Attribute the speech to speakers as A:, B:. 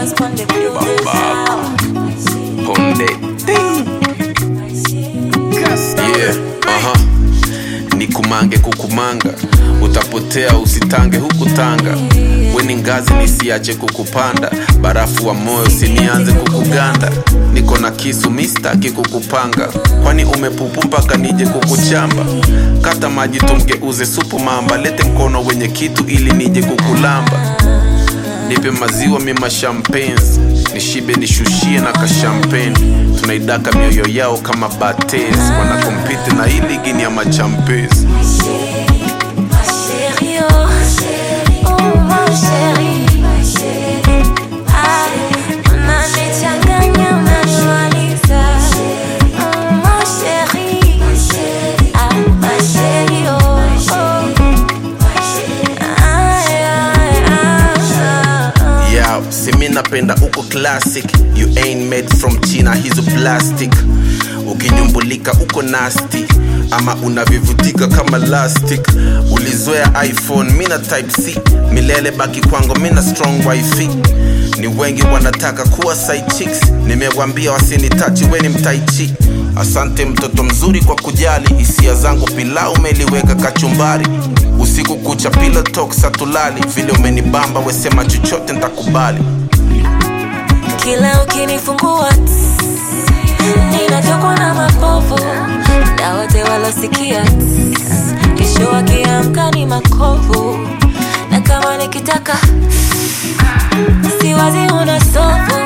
A: Yeah, nikumange kukumanga, utapotea usitange huku Tanga. Weni ngazi nisiache kukupanda, barafu wa moyo sinianze kukuganda. Niko na kisu mistaki kukupanga, kwani umepupu mpaka nije kukuchamba. Kata maji tumgeuze supu mamba, lete mkono wenye kitu ili nije kukulamba. Nipe maziwa mima champagnes, nishibe nishushie na kashampeni. Tunaidaka mioyo yao kama bates, wana compete na hii ligi ni ya machampes. Simi napenda uko classic, you ain't made from China, hizo plastic. Ukinyumbulika uko nasty, ama unavivutika kama elastic. Ulizoea iPhone, mina type C, milele baki kwangu, mina strong wifi. Ni wengi wanataka kuwa side chicks, nimewambia wasinitachi weni mtaichi. Asante mtoto mzuri kwa kujali, hisia zangu pilau umeliweka kachumbari. Usiku kucha pillow talk satulali, vile umenibamba wesema chochote nitakubali.
B: Kila ukinifungua ninatokwa na mapovu, na wote walosikia kesho wakiamka ni makovu. Na kama nikitaka siwazi una sofu,